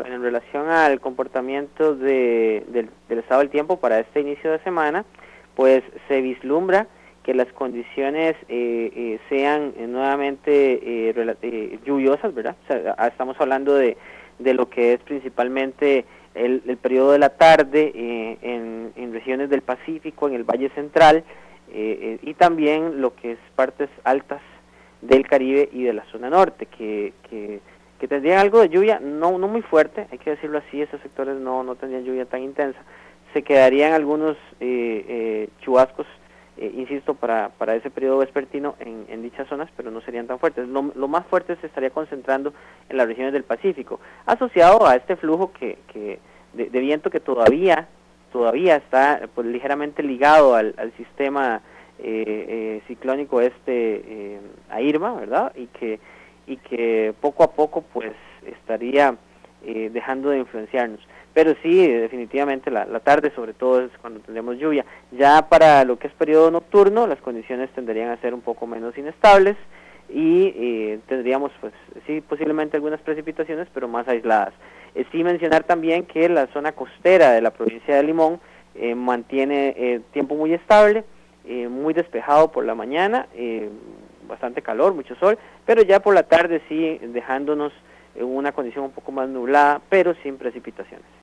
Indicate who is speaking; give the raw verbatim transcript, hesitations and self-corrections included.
Speaker 1: en relación al comportamiento de, del, del estado del tiempo para este inicio de semana, pues se vislumbra que las condiciones eh, eh, sean eh, nuevamente eh, eh, lluviosas, ¿verdad? O sea, estamos hablando de, de lo que es principalmente el, el periodo de la tarde eh, en, en regiones del Pacífico, en el Valle Central, eh, eh, y también lo que es partes altas del Caribe y de la zona norte, que, que, que tendrían algo de lluvia, no, no muy fuerte, hay que decirlo así, esos sectores no, no tendrían lluvia tan intensa, se quedarían algunos eh, eh, chubascos, Eh, insisto, para, para ese periodo vespertino en, en dichas zonas, pero no serían tan fuertes. Lo, lo más fuerte se estaría concentrando en las regiones del Pacífico, asociado a este flujo que, que de, de viento que todavía todavía está pues ligeramente ligado al, al sistema eh, eh, ciclónico este eh, a Irma, ¿verdad? Y que y que poco a poco pues estaría eh, dejando de influenciarnos. Pero sí, definitivamente la, la tarde sobre todo es cuando tendremos lluvia. Ya para lo que es periodo nocturno, las condiciones tenderían a ser un poco menos inestables y eh, tendríamos pues sí posiblemente algunas precipitaciones, pero más aisladas. Eh, sí mencionar también que la zona costera de la provincia de Limón eh, mantiene eh, tiempo muy estable, eh, muy despejado por la mañana, eh, bastante calor, mucho sol, pero ya por la tarde sí dejándonos en una condición un poco más nublada, pero sin precipitaciones.